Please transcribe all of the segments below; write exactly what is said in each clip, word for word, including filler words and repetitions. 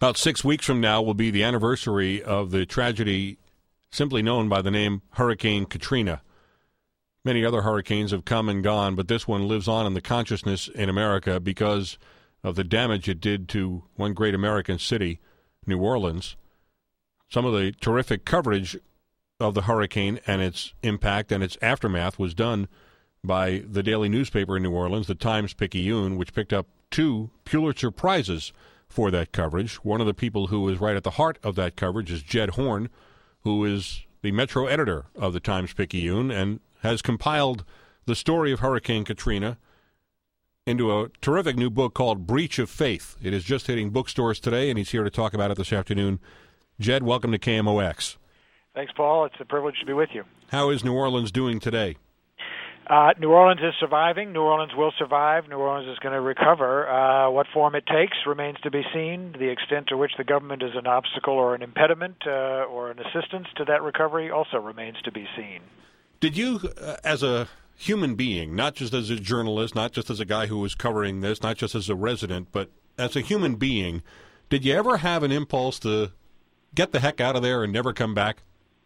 About six weeks from now will be the anniversary of the tragedy simply known by the name Hurricane Katrina. Many other hurricanes have come and gone, but this one lives on in the consciousness in America because of the damage it did to one great American city, New Orleans. Some of the terrific coverage of the hurricane and its impact and its aftermath was done by the daily newspaper in New Orleans, the Times-Picayune, which picked up two Pulitzer Prizes for that coverage. One of the people who is right at the heart of that coverage is Jed Horn, who is the Metro editor of the Times-Picayune and has compiled the story of Hurricane Katrina into a terrific new book called Breach of Faith. It is just hitting bookstores today, and he's here to talk about it this afternoon. Jed, welcome to K M O X. Thanks, Paul. It's a privilege to be with you. How is New Orleans doing today? Uh, New Orleans is surviving. New Orleans will survive. New Orleans is going to recover. Uh, what form it takes remains to be seen. The extent to which the government is an obstacle or an impediment uh, or an assistance to that recovery also remains to be seen. Did you, uh, as a human being, not just as a journalist, not just as a guy who was covering this, not just as a resident, but as a human being, did you ever have an impulse to get the heck out of there and never come back?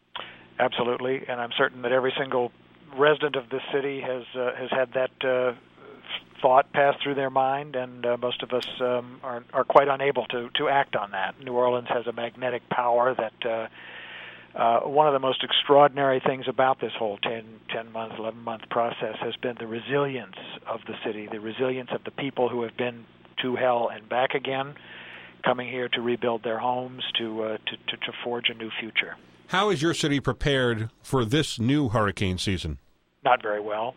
Absolutely, and I'm certain that every single resident of this city has uh, has had that uh, thought pass through their mind, and uh, most of us um, are are quite unable to to act on that. New Orleans has a magnetic power that uh, uh, one of the most extraordinary things about this whole ten, ten-month, eleven-month process has been the resilience of the city, the resilience of the people who have been to hell and back again, coming here to rebuild their homes, to uh, to, to to forge a new future. How is your city prepared for this new hurricane season? Not very well.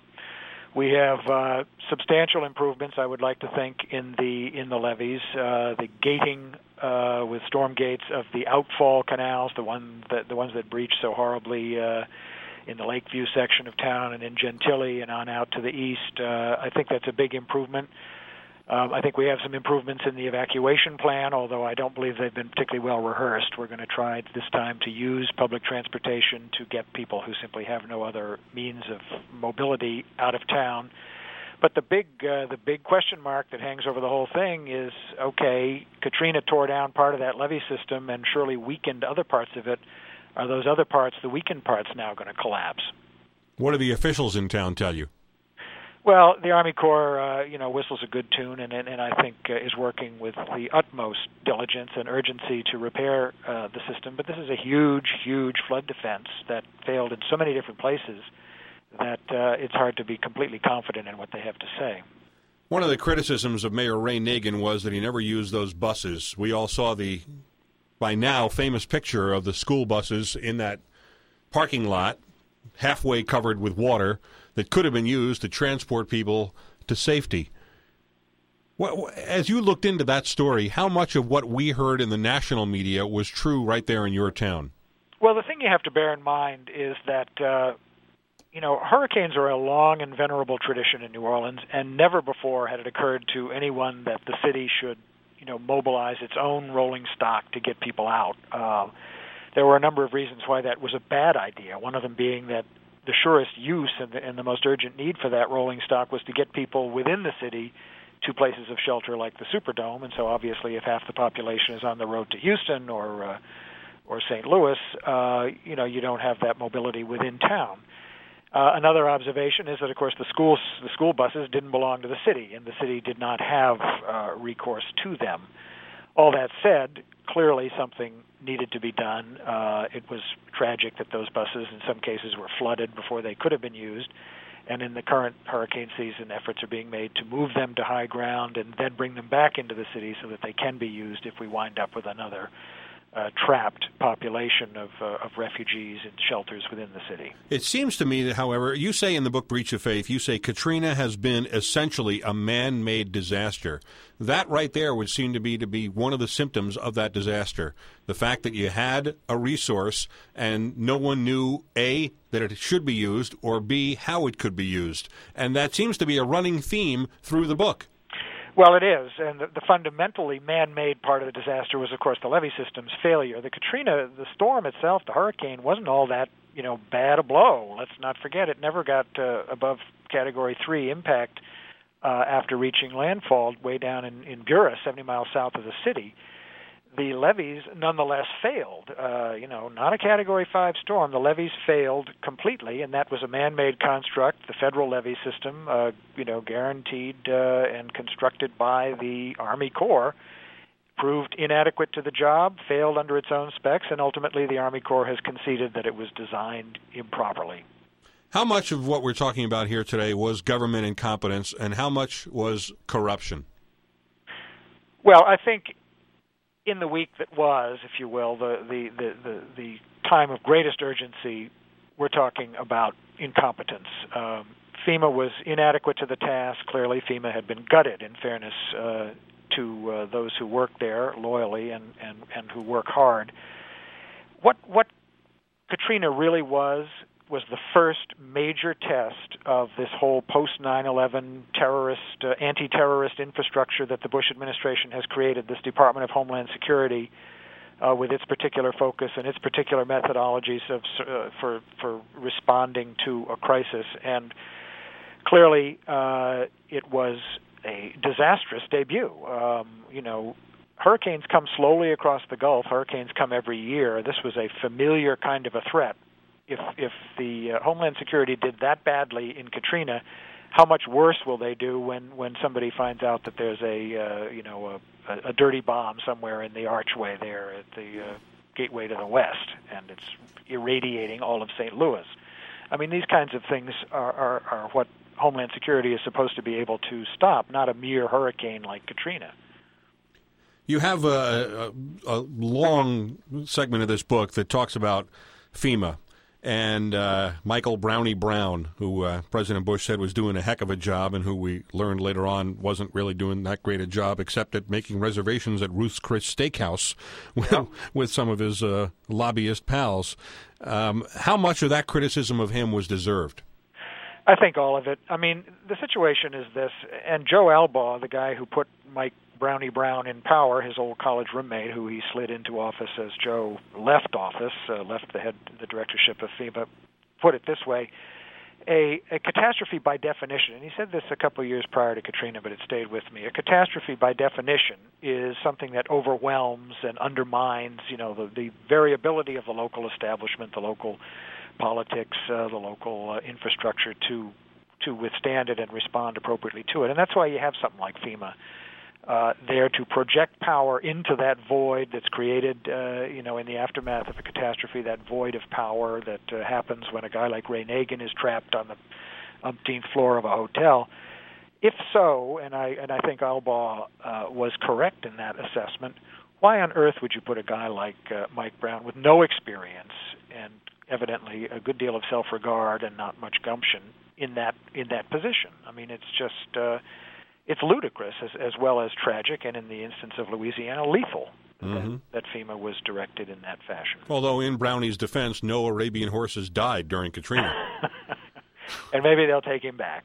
We have uh, substantial improvements, I would like to think, in the in the levees, uh, the gating uh, with storm gates of the outfall canals, the one that the ones that breach so horribly uh, in the Lakeview section of town and in Gentilly and on out to the east. Uh, I think that's a big improvement. Um, I think we have some improvements in the evacuation plan, although I don't believe they've been particularly well rehearsed. We're going to try this time to use public transportation to get people who simply have no other means of mobility out of town. But the big, uh, the big question mark that hangs over the whole thing is, okay, Katrina tore down part of that levee system and surely weakened other parts of it. Are those other parts, the weakened parts, now going to collapse? What do the officials in town tell you? Well, the Army Corps, uh, you know, whistles a good tune, and and, and I think uh, is working with the utmost diligence and urgency to repair uh, the system. But this is a huge, huge flood defense that failed in so many different places that uh, it's hard to be completely confident in what they have to say. One of the criticisms of Mayor Ray Nagin was that he never used those buses. We all saw the, by now, famous picture of the school buses in that parking lot, halfway covered with water, that could have been used to transport people to safety. As you looked into that story, how much of what we heard in the national media was true right there in your town? Well, the thing you have to bear in mind is that, uh, you know, hurricanes are a long and venerable tradition in New Orleans, and never before had it occurred to anyone that the city should, you know, mobilize its own rolling stock to get people out. Uh, there were a number of reasons why that was a bad idea, one of them being that the surest use and the, and the most urgent need for that rolling stock was to get people within the city to places of shelter like the Superdome. And so obviously if half the population is on the road to Houston or uh, or Saint Louis, uh, you know, you don't have that mobility within town. Uh, another observation is that, of course, the schools, the school buses didn't belong to the city, and the city did not have uh, recourse to them. All that said, clearly something needed to be done. Uh, it was tragic that those buses in some cases were flooded before they could have been used. And in the current hurricane season, efforts are being made to move them to high ground and then bring them back into the city so that they can be used if we wind up with another uh, trapped population of, uh, of refugees in shelters within the city. It seems to me that, however, you say in the book Breach of Faith, you say Katrina has been essentially a man-made disaster. That right there would seem to be to be one of the symptoms of that disaster. The fact that you had a resource and no one knew, A, that it should be used, or B, how it could be used. And that seems to be a running theme through the book. Well, it is, and the, the fundamentally man-made part of the disaster was, of course, the levee system's failure. The Katrina, the storm itself, the hurricane, wasn't all that, you know, bad a blow. Let's not forget it never got uh, above Category three impact uh, after reaching landfall way down in, in Buras, seventy miles south of the city. the levees nonetheless failed. Uh, you know, not a Category five storm. The levees failed completely, and that was a man-made construct, the federal levee system, uh, you know, guaranteed uh, and constructed by the Army Corps, proved inadequate to the job, failed under its own specs, and ultimately the Army Corps has conceded that it was designed improperly. How much of what we're talking about here today was government incompetence, and how much was corruption? Well, I think in the week that was, if you will, the, the, the, the, the time of greatest urgency, we're talking about incompetence. Um, FEMA was inadequate to the task. Clearly, FEMA had been gutted, in fairness uh, to uh, those who work there loyally and, and, and who work hard. What, what Katrina really was was the first major test of this whole post nine eleven terrorist, uh, anti-terrorist infrastructure that the Bush administration has created, this Department of Homeland Security, uh, with its particular focus and its particular methodologies of, uh, for, for responding to a crisis. And clearly, uh, it was a disastrous debut. Um, you know, hurricanes come slowly across the Gulf. Hurricanes come every year. This was a familiar kind of a threat. If if the uh, Homeland Security did that badly in Katrina, how much worse will they do when, when somebody finds out that there's a uh, you know a, a dirty bomb somewhere in the archway there at the uh, gateway to the west, and it's irradiating all of Saint Louis? I mean, these kinds of things are, are, are what Homeland Security is supposed to be able to stop, not a mere hurricane like Katrina. You have a, a, a long segment of this book that talks about FEMA. And uh, Michael Brownie Brown, who uh, President Bush said was doing a heck of a job and who we learned later on wasn't really doing that great a job except at making reservations at Ruth's Chris Steakhouse with, yeah. with some of his uh, lobbyist pals. Um, how much of that criticism of him was deserved? I think all of it. I mean, the situation is this, and Joe Albaugh, the guy who put Mike Brownie Brown in power, his old college roommate, who he slid into office as Joe left office, uh, left the head, the directorship of FEMA, put it this way, a, a catastrophe by definition, and he said this a couple of years prior to Katrina, but it stayed with me, a catastrophe by definition is something that overwhelms and undermines, you know, the, the variability of the local establishment, the local politics, uh, the local uh, infrastructure to to withstand it and respond appropriately to it. And that's why you have something like FEMA Uh, there to project power into that void that's created, uh, you know, in the aftermath of a catastrophe, that void of power that uh, happens when a guy like Ray Nagin is trapped on the umpteenth floor of a hotel. If so, and I and I think Albaugh uh, was correct in that assessment, why on earth would you put a guy like uh, Mike Brown with no experience and evidently a good deal of self-regard and not much gumption in that in that position? I mean, it's just uh, it's ludicrous as, as well as tragic, and in the instance of Louisiana, lethal. Mm-hmm. that, that FEMA was directed in that fashion. Although in Brownie's defense, no Arabian horses died during Katrina. And maybe they'll take him back.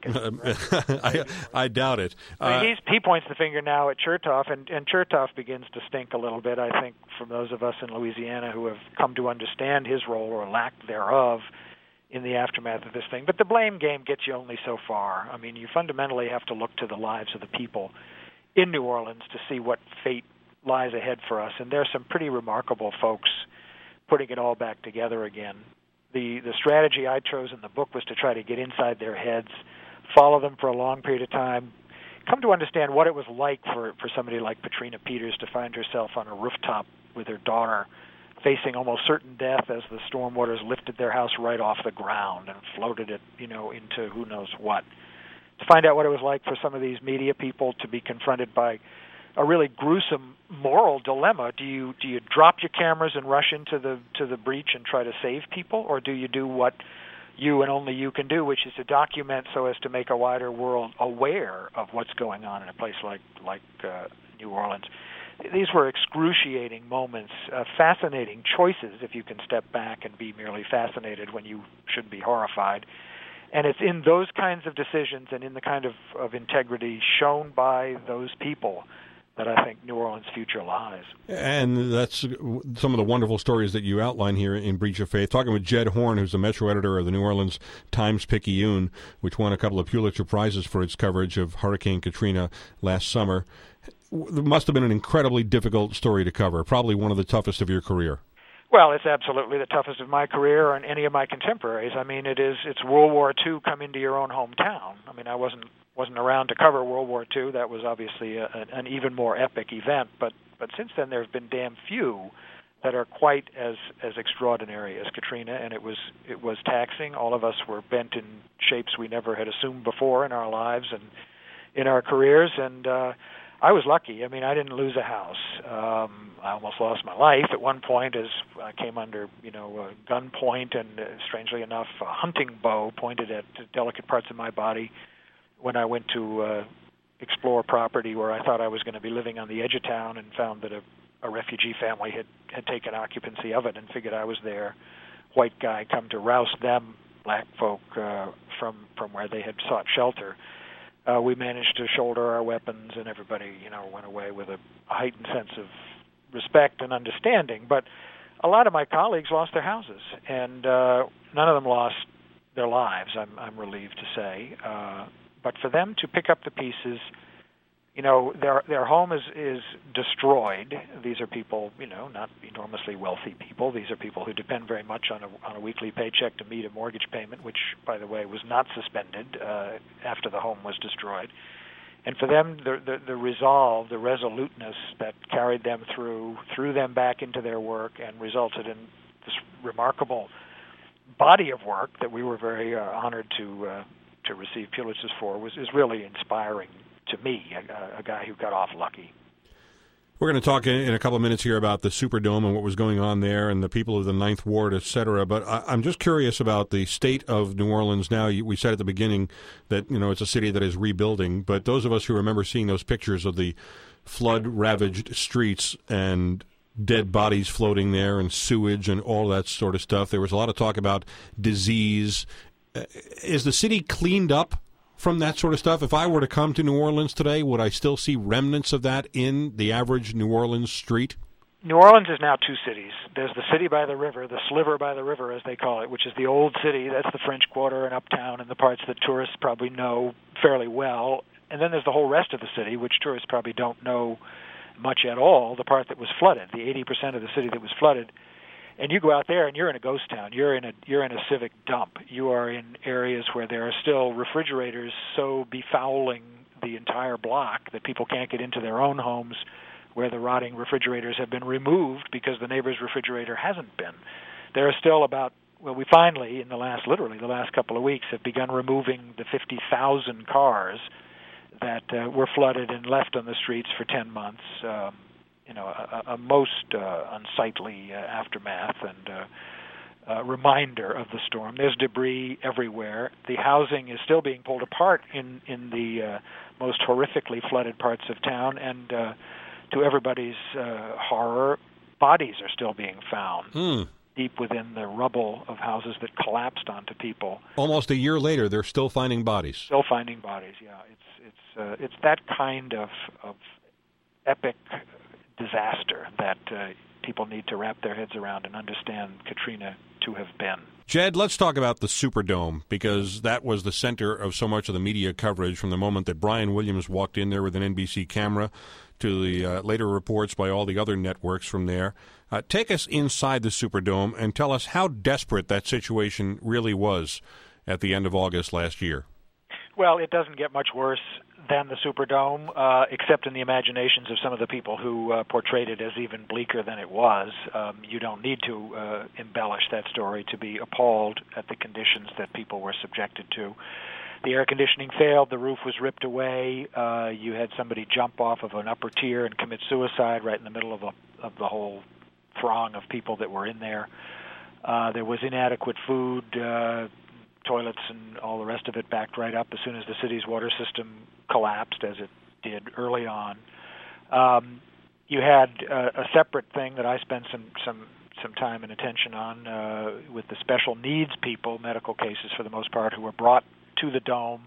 I, I doubt it. I mean, he's, he points the finger now at Chertoff, and, and Chertoff begins to stink a little bit, I think, from those of us in Louisiana who have come to understand his role or lack thereof in the aftermath of this thing. But the blame game gets you only so far. I mean, you fundamentally have to look to the lives of the people in New Orleans to see what fate lies ahead for us. And there's some pretty remarkable folks putting it all back together again. The the strategy I chose in the book was to try to get inside their heads, follow them for a long period of time, come to understand what it was like for, for somebody like Patrina Peters to find herself on a rooftop with her daughter, facing almost certain death as the storm waters lifted their house right off the ground and floated it, you know, into who knows what. To find out what it was like for some of these media people to be confronted by a really gruesome moral dilemma. Do you do you drop your cameras and rush into the to the breach and try to save people, or do you do what you and only you can do, which is to document so as to make a wider world aware of what's going on in a place like like uh, New Orleans? These were excruciating moments, uh, fascinating choices if you can step back and be merely fascinated when you should be horrified. And it's in those kinds of decisions and in the kind of, of integrity shown by those people that I think New Orleans' future lies. And that's some of the wonderful stories that you outline here in Breach of Faith. Talking with Jed Horn, who's the Metro editor of the New Orleans Times-Picayune, which won a couple of Pulitzer Prizes for its coverage of Hurricane Katrina last summer. it must have been an incredibly difficult story to cover, probably one of the toughest of your career. Well, it's absolutely the toughest of my career and any of my contemporaries. I mean, it is it's World War Two come into your own hometown. I mean, I wasn't wasn't around to cover World War Two. That was obviously a, an even more epic event. But but since then, there's been damn few that are quite as as extraordinary as Katrina, and it was it was taxing. All of us were bent in shapes we never had assumed before in our lives and in our careers, and uh, I was lucky. I mean, I didn't lose a house. Um, I almost lost my life at one point as I came under, you know, a gunpoint and, uh, strangely enough, a hunting bow pointed at delicate parts of my body when I went to uh, explore property where I thought I was going to be living on the edge of town and found that a, a refugee family had, had taken occupancy of it and figured I was their white guy come to roust them, black folk, uh, from, from where they had sought shelter. Uh, we managed to shoulder our weapons, and everybody, you know, went away with a heightened sense of respect and understanding. But a lot of my colleagues lost their houses, and uh, none of them lost their lives, I'm, I'm relieved to say. Uh, but for them to pick up the pieces, you know, their their home is, is destroyed. These are people, you know, not enormously wealthy people. These are people who depend very much on a, on a weekly paycheck to meet a mortgage payment, which, by the way, was not suspended uh, after the home was destroyed. And for them, the, the, the resolve, the resoluteness that carried them through, threw them back into their work and resulted in this remarkable body of work that we were very uh, honored to uh, to receive Pulitzers for, was is really inspiring to me, a, a guy who got off lucky. We're going to talk in, in a couple of minutes here about the Superdome and what was going on there and the people of the Ninth Ward, et cetera. But I, I'm just curious about the state of New Orleans now. We said at the beginning that, you know, it's a city that is rebuilding. But those of us who remember seeing those pictures of the flood-ravaged streets and dead bodies floating there and sewage and all that sort of stuff, there was a lot of talk about disease. Is the city cleaned up from that sort of stuff? If I were to come to New Orleans today, would I still see remnants of that in the average New Orleans street? New Orleans is now two cities. There's the city by the river, the sliver by the river, as they call it, which is the old city. That's the French Quarter and Uptown and the parts that tourists probably know fairly well. And then there's the whole rest of the city, which tourists probably don't know much at all, the part that was flooded, the eighty percent of the city that was flooded. And you go out there, and you're in a ghost town. You're in a you're in a civic dump. You are in areas where there are still refrigerators so befouling the entire block that people can't get into their own homes, where the rotting refrigerators have been removed because the neighbor's refrigerator hasn't been. There are still about, well, we finally, in the last, literally the last couple of weeks, have begun removing the fifty thousand cars that uh, were flooded and left on the streets for ten months. Um, you know, a, a most uh, unsightly uh, aftermath and uh, uh, reminder of the storm. There's debris everywhere. The housing is still being pulled apart in, in the uh, most horrifically flooded parts of town, and uh, to everybody's uh, horror, bodies are still being found mm. deep within the rubble of houses that collapsed onto people. Almost a year later, they're still finding bodies. Still finding bodies, yeah. It's, it's, uh, it's that kind of, of epic disaster that uh, people need to wrap their heads around and understand Katrina to have been. Jed, let's talk about the Superdome, because that was the center of so much of the media coverage from the moment that Brian Williams walked in there with an N B C camera to the uh, later reports by all the other networks from there. Uh, take us inside the Superdome and tell us how desperate that situation really was at the end of August last year. Well, it doesn't get much worse than the Superdome, uh, except in the imaginations of some of the people who uh, portrayed it as even bleaker than it was. Um, you don't need to uh, embellish that story to be appalled at the conditions that people were subjected to. The air conditioning failed, the roof was ripped away, uh, you had somebody jump off of an upper tier and commit suicide right in the middle of, a, of the whole throng of people that were in there. Uh, there was inadequate food, uh, toilets and all the rest of it backed right up as soon as the city's water system collapsed, as it did early on. Um, you had uh, a separate thing that I spent some, some, some time and attention on uh, with the special needs people, medical cases for the most part, who were brought to the dome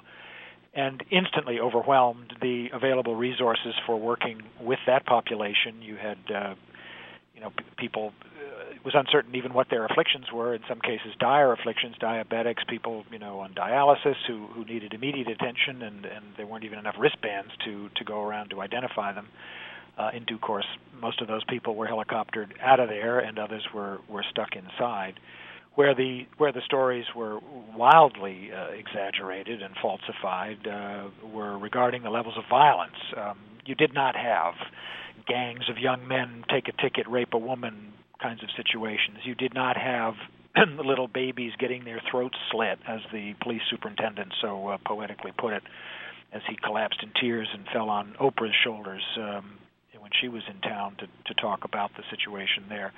and instantly overwhelmed the available resources for working with that population. You had uh, you know, p- people uh, it was uncertain even what their afflictions were. In some cases, dire afflictions, diabetics, people you know on dialysis who who needed immediate attention, and and there weren't even enough wristbands to to go around to identify them. Uh, in due course, most of those people were helicoptered out of there, and others were, were stuck inside. Where the where the stories were wildly uh, exaggerated and falsified uh, were regarding the levels of violence. Um, you did not have gangs of young men take a ticket, rape a woman kinds of situations. You did not have little babies getting their throats slit, as the police superintendent so uh, poetically put it, as he collapsed in tears and fell on Oprah's shoulders um, when she was in town to, to talk about the situation there.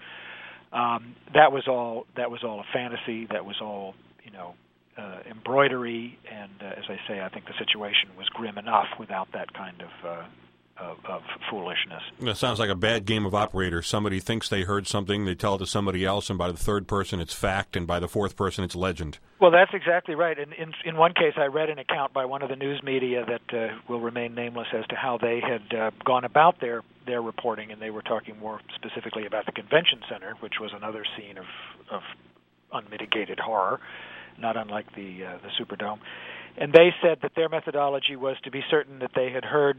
Um, that was all. That was all a fantasy. That was all, you know, uh, embroidery. And uh, as I say, I think the situation was grim enough without that kind of uh, of, of foolishness. That sounds like a bad game of operator. Somebody thinks they heard something, they tell it to somebody else, and by the third person it's fact, and by the fourth person it's legend. Well, that's exactly right. And in, in one case, I read an account by one of the news media that uh, will remain nameless as to how they had uh, gone about their, their reporting, and they were talking more specifically about the convention center, which was another scene of, of unmitigated horror, not unlike the uh, the Superdome. And they said that their methodology was to be certain that they had heard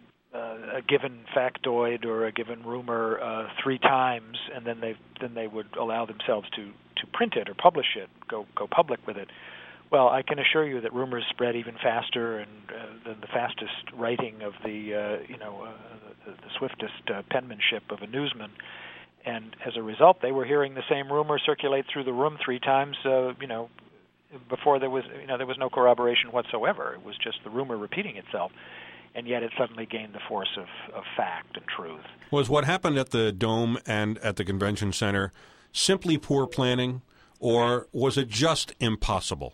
Uh, a given factoid or a given rumor uh, three times, and then they then they would allow themselves to, to print it or publish it, go go public with it. Well, I can assure you that rumors spread even faster and uh, than the fastest writing of the uh, you know uh, the, the swiftest uh, penmanship of a newsman. And as a result, they were hearing the same rumor circulate through the room three times. Uh, you know, before there was you know there was no corroboration whatsoever. It was just the rumor repeating itself. And yet it suddenly gained the force of, of fact and truth. Was what happened at the Dome and at the Convention Center simply poor planning, or was it just impossible?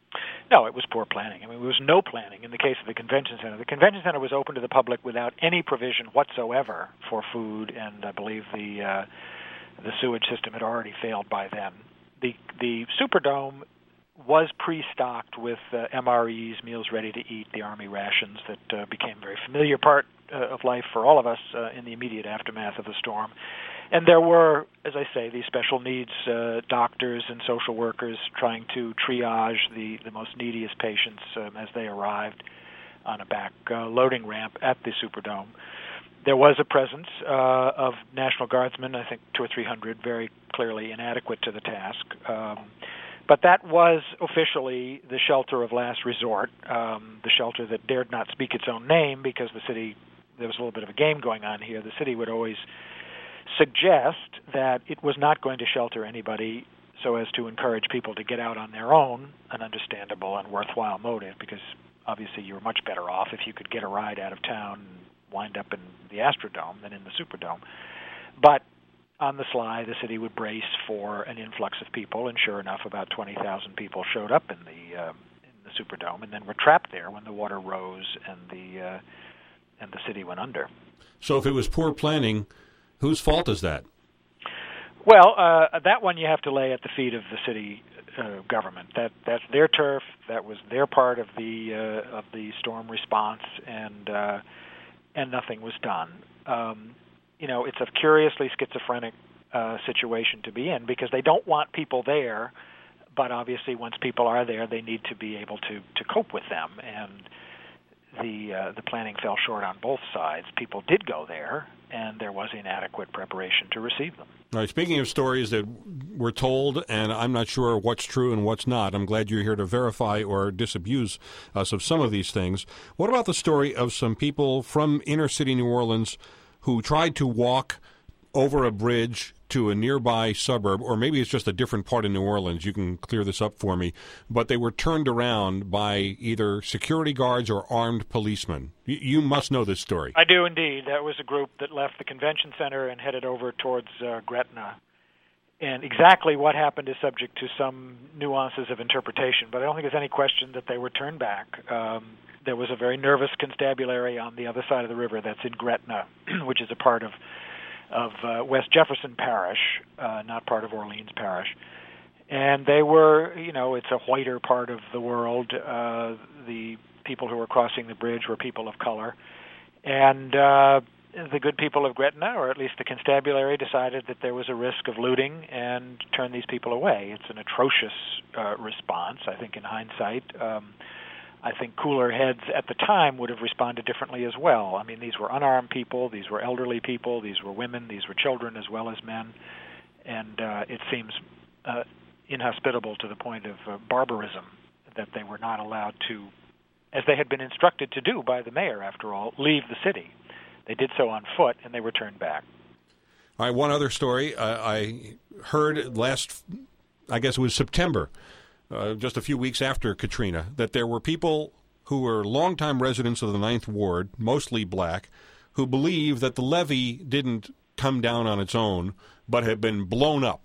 No, it was poor planning. I mean, there was no planning in the case of the Convention Center. The Convention Center was open to the public without any provision whatsoever for food, and I believe the uh, the sewage system had already failed by then. The the Superdome was pre-stocked with uh, M R Es, meals ready to eat, the Army rations that uh, became a very familiar part uh, of life for all of us uh, in the immediate aftermath of the storm. And there were, as I say, these special needs uh, doctors and social workers trying to triage the, the most neediest patients um, as they arrived on a back uh, loading ramp at the Superdome. There was a presence uh, of National Guardsmen, I think two or three hundred, very clearly inadequate to the task. Um, But that was officially the shelter of last resort, um, the shelter that dared not speak its own name because the city, there was a little bit of a game going on here. The city would always suggest that it was not going to shelter anybody so as to encourage people to get out on their own, an understandable and worthwhile motive, because obviously you were much better off if you could get a ride out of town and wind up in the Astrodome than in the Superdome. But on the sly, the city would brace for an influx of people, and sure enough, about twenty thousand people showed up in the uh, in the Superdome, and then were trapped there when the water rose and the uh, and the city went under. So, if it was poor planning, whose fault is that? Well, uh, that one you have to lay at the feet of the city uh, government. That that's their turf. That was their part of the uh, of the storm response, and uh, and nothing was done. Um, You know, it's a curiously schizophrenic uh, situation to be in because they don't want people there, but obviously once people are there, they need to be able to, to cope with them. And the uh, the planning fell short on both sides. People did go there, and there was inadequate preparation to receive them. All right, speaking of stories that were told, and I'm not sure what's true and what's not, I'm glad you're here to verify or disabuse us of some of these things. What about the story of some people from inner city New Orleans who tried to walk over a bridge to a nearby suburb, or maybe it's just a different part of New Orleans, you can clear this up for me, but they were turned around by either security guards or armed policemen. You, you must know this story. I do indeed. That was a group that left the convention center and headed over towards uh, Gretna. And exactly what happened is subject to some nuances of interpretation, but I don't think there's any question that they were turned back. Um, There was a very nervous constabulary on the other side of the river that's in Gretna, which is a part of of uh, West Jefferson Parish, uh, not part of Orleans Parish. And they were, you know, it's a whiter part of the world. Uh, the people who were crossing the bridge were people of color. And uh, the good people of Gretna, or at least the constabulary, decided that there was a risk of looting and turned these people away. It's an atrocious uh, response, I think, in hindsight. Um, I think cooler heads at the time would have responded differently as well. I mean, these were unarmed people, these were elderly people, these were women, these were children as well as men, and uh, it seems uh, inhospitable to the point of uh, barbarism that they were not allowed to, as they had been instructed to do by the mayor, after all, leave the city. They did so on foot, and they were turned back. All right, one other story. Uh, I heard last, I guess it was September, uh, just a few weeks after Katrina, that there were people who were longtime residents of the Ninth Ward, mostly black, who believe that the levee didn't come down on its own, but had been blown up.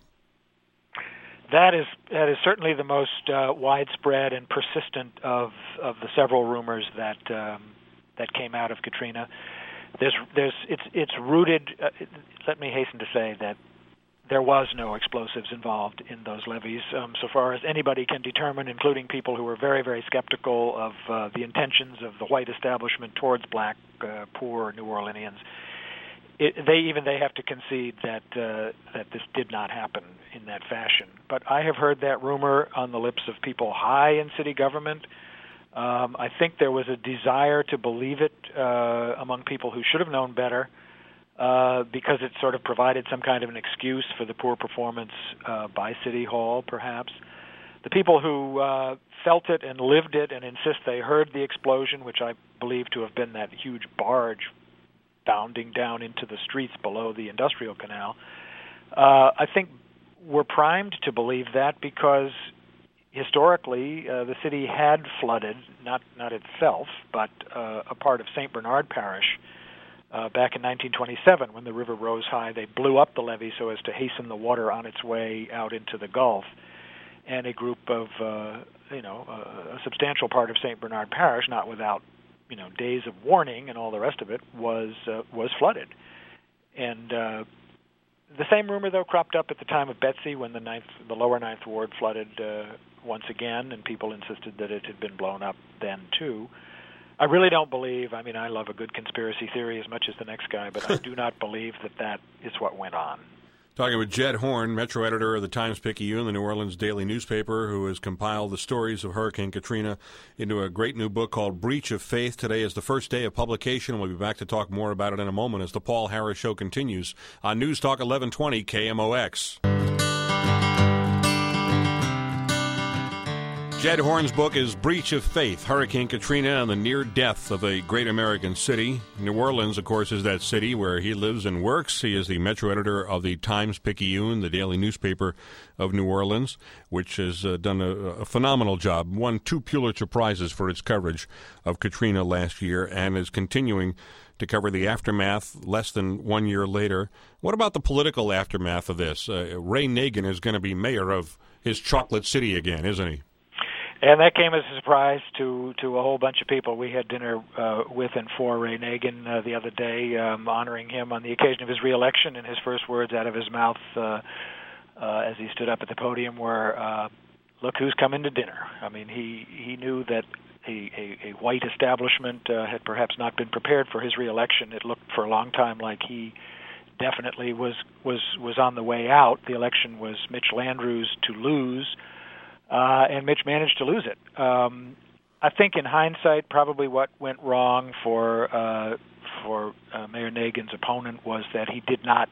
That is that is certainly the most uh, widespread and persistent of of the several rumors that um, that came out of Katrina. There's there's it's it's rooted. Uh, let me hasten to say that there was no explosives involved in those levees, um, so far as anybody can determine, including people who were very very skeptical of uh, the intentions of the white establishment towards black, uh, poor New Orleanians. It, they even they have to concede that uh, that this did not happen in that fashion. But I have heard that rumor on the lips of people high in city government. Um, I think there was a desire to believe it uh, among people who should have known better, uh, because it sort of provided some kind of an excuse for the poor performance uh, by City Hall, perhaps. The people who uh, felt it and lived it and insist they heard the explosion, which I believe to have been that huge barge bounding down into the streets below the industrial canal, uh, I think we're primed to believe that because historically uh, the city had flooded, not not itself, but uh, a part of Saint Bernard Parish uh, back in nineteen twenty-seven when the river rose high. They blew up the levee so as to hasten the water on its way out into the Gulf, and a group of, uh, you know, uh, a substantial part of Saint Bernard Parish, not without you know, days of warning and all the rest of it, was uh, was flooded. And uh, the same rumor, though, cropped up at the time of Betsy when the ninth, the lower Ninth Ward flooded uh, once again, and people insisted that it had been blown up then, too. I really don't believe, I mean, I love a good conspiracy theory as much as the next guy, but I do not believe that that is what went on. Talking with Jed Horn, Metro editor of the Times-Picayune, the New Orleans daily newspaper, who has compiled the stories of Hurricane Katrina into a great new book called Breach of Faith. Today is the first day of publication. We'll be back to talk more about it in a moment as the Paul Harris Show continues on News Talk eleven twenty K M O X. Jed Horn's book is Breach of Faith, Hurricane Katrina and the Near Death of a Great American City. New Orleans, of course, is that city where he lives and works. He is the Metro editor of the Times-Picayune, the daily newspaper of New Orleans, which has uh, done a, a phenomenal job, won two Pulitzer Prizes for its coverage of Katrina last year, and is continuing to cover the aftermath less than one year later. What about the political aftermath of this? Uh, Ray Nagin is going to be mayor of his chocolate city again, isn't he? And that came as a surprise to, to a whole bunch of people. We had dinner uh, with and for Ray Nagin uh, the other day, um, honoring him on the occasion of his reelection, and his first words out of his mouth uh, uh, as he stood up at the podium were, uh, look who's coming to dinner. I mean, he, he knew that a, a, a white establishment uh, had perhaps not been prepared for his reelection. It looked for a long time like he definitely was, was, was on the way out. The election was Mitch Landrieu's to lose, Uh, and Mitch managed to lose it. Um, I think in hindsight, probably what went wrong for uh, for uh, Mayor Nagin's opponent was that he did not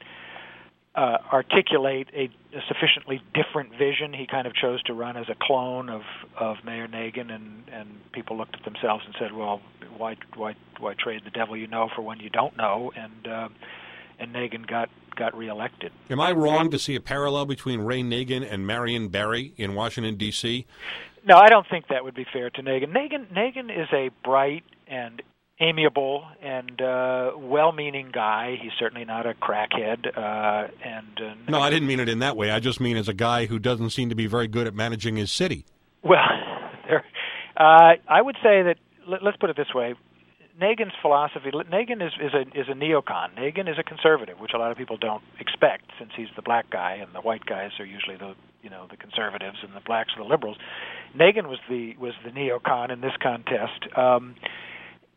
uh, articulate a, a sufficiently different vision. He kind of chose to run as a clone of, of Mayor Nagin, and, and people looked at themselves and said, well, why why why trade the devil you know for one you don't know? And uh, and Nagin got got reelected. Am I wrong to see a parallel between Ray Nagin and Marion Barry in Washington, D C? No, I don't think that would be fair to Nagin. Nagin, Nagin is a bright and amiable and uh, well-meaning guy. He's certainly not a crackhead. Uh, and uh, No, I didn't mean it in that way. I just mean as a guy who doesn't seem to be very good at managing his city. Well, there, uh, I would say that, let, let's put it this way, Nagin's philosophy, Nagin is, is a is a neocon. Nagin is a conservative, which a lot of people don't expect, since he's the black guy, and the white guys are usually the you know the conservatives, and the blacks are the liberals. Nagin was the was the neocon in this contest, um,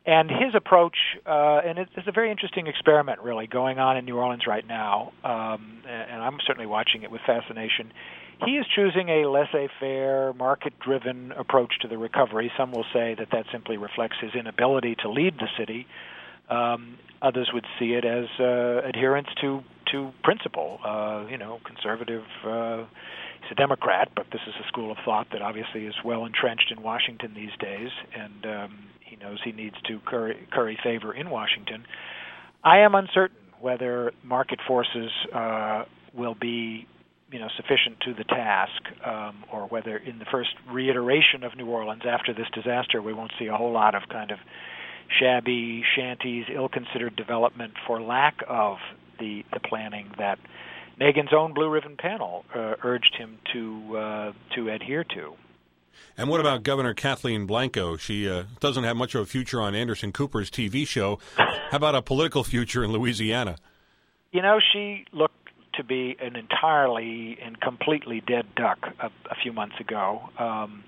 And his approach, uh, and it's, it's a very interesting experiment, really, going on in New Orleans right now, um, and I'm certainly watching it with fascination. He is choosing a laissez-faire, market-driven approach to the recovery. Some will say that that simply reflects his inability to lead the city. Um, others would see it as uh, adherence to to principle. Uh, you know, conservative. Uh, he's a Democrat, but this is a school of thought that obviously is well entrenched in Washington these days, and um, he knows he needs to curry, curry favor in Washington. I am uncertain whether market forces uh, will be, you know, sufficient to the task, um, or whether in the first reiteration of New Orleans after this disaster, we won't see a whole lot of kind of shabby shanties, ill-considered development for lack of the, the planning that Nagin's own Blue Ribbon panel uh, urged him to uh, to adhere to. And what about Governor Kathleen Blanco? She uh, doesn't have much of a future on Anderson Cooper's T V show. How about a political future in Louisiana? You know, she looked to be an entirely and completely dead duck a, a few months ago. Um,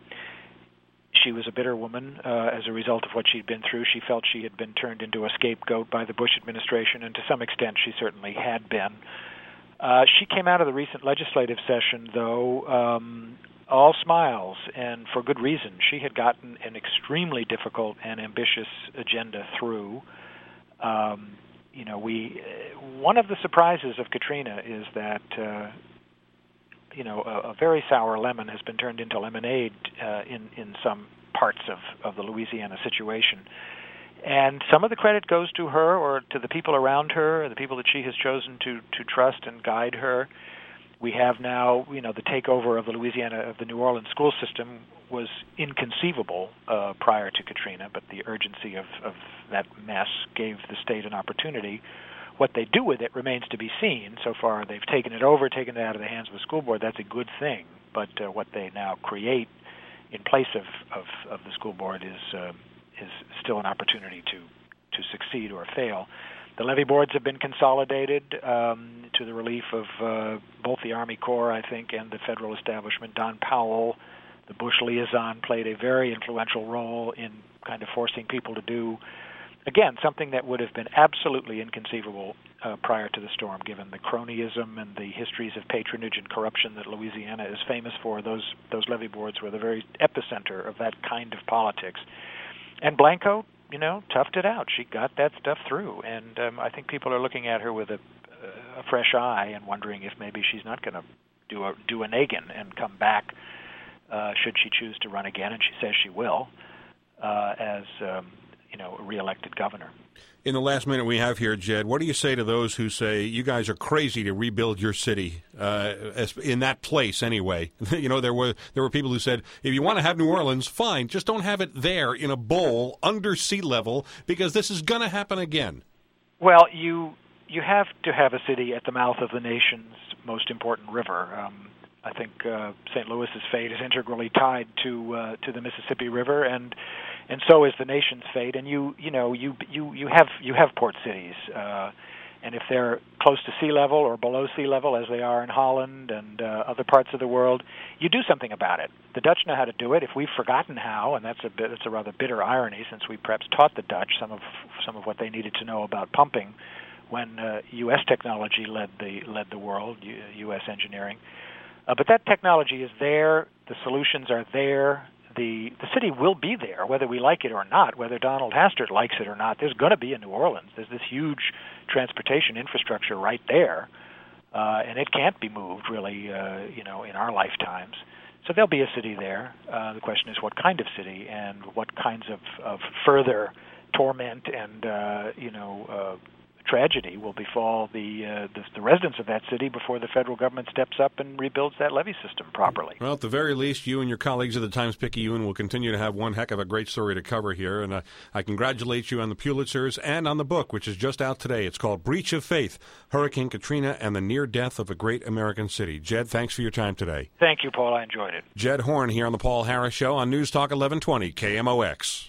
she was a bitter woman uh, as a result of what she'd been through. She felt she had been turned into a scapegoat by the Bush administration, and to some extent she certainly had been. Uh, she came out of the recent legislative session, though, um, all smiles, and for good reason. She had gotten an extremely difficult and ambitious agenda through. Um, you know, we uh, one of the surprises of Katrina is that uh, you know a, a very sour lemon has been turned into lemonade uh, in in some parts of of the Louisiana situation. And some of the credit goes to her or to the people around her, the people that she has chosen to, to trust and guide her. We have now, you know, the takeover of the Louisiana, of the New Orleans school system was inconceivable uh, prior to Katrina, but the urgency of, of that mess gave the state an opportunity. What they do with it remains to be seen. So far, they've taken it over, taken it out of the hands of the school board. That's a good thing. But uh, what they now create in place of, of, of the school board is... Uh, is still an opportunity to, to succeed or fail. The levee boards have been consolidated um, to the relief of uh, both the Army Corps, I think, and the federal establishment. Don Powell, the Bush liaison, played a very influential role in kind of forcing people to do, again, something that would have been absolutely inconceivable uh, prior to the storm, given the cronyism and the histories of patronage and corruption that Louisiana is famous for. Those, those levee boards were the very epicenter of that kind of politics. And Blanco, you know, toughed it out. She got that stuff through, and um, I think people are looking at her with a, a fresh eye and wondering if maybe she's not going to do a do a Nagin and come back uh, should she choose to run again, and she says she will, uh, as um, you know, a reelected governor. In the last minute we have here, Jed, what do you say to those who say you guys are crazy to rebuild your city uh, in that place anyway? You know, there were there were people who said, if you want to have New Orleans, fine, just don't have it there in a bowl under sea level because this is going to happen again. Well, you you have to have a city at the mouth of the nation's most important river. Um, I think uh, Saint Louis's fate is integrally tied to uh, to the Mississippi River, and and so is the nation's fate. And you you know you you you have you have port cities, uh, and if they're close to sea level or below sea level, as they are in Holland and uh, other parts of the world, you do something about it. The Dutch know how to do it. If we've forgotten how, and that's a bit, it's a rather bitter irony, since we perhaps taught the Dutch some of some of what they needed to know about pumping when uh, U S technology led the led the world, U S engineering. Uh, but that technology is there. The solutions are there. The the city will be there, whether we like it or not, whether Donald Hastert likes it or not. There's going to be a New Orleans. There's this huge transportation infrastructure right there, uh, and it can't be moved, really, uh, you know, in our lifetimes. So there'll be a city there. Uh, the question is what kind of city and what kinds of, of further torment and, uh, you know, uh, tragedy will befall the, uh, the the residents of that city before the federal government steps up and rebuilds that levee system properly. Well, at the very least, you and your colleagues at the Times-Picayune will continue to have one heck of a great story to cover here, and uh, I congratulate you on the Pulitzers and on the book, which is just out today. It's called Breach of Faith, Hurricane Katrina and the Near Death of a Great American City. Jed, thanks for your time today. Thank you, Paul. I enjoyed it. Jed Horn here on the Paul Harris Show on News Talk eleven twenty K M O X.